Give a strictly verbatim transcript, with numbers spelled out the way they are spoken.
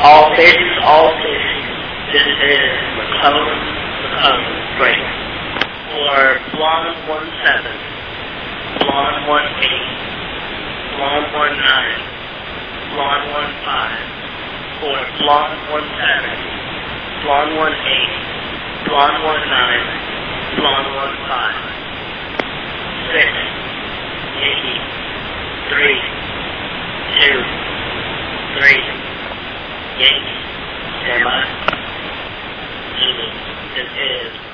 All stations, all stations. This is McClellan, McClellan, break. For Blonde one seven, Blonde one eight, Blonde one nine, Blonde one five. For Blonde one seven, Blonde one eight, Blonde one nine, Blonde one five. Six, Yankee, three, two, three, Yankee, stand by. Zulu, this is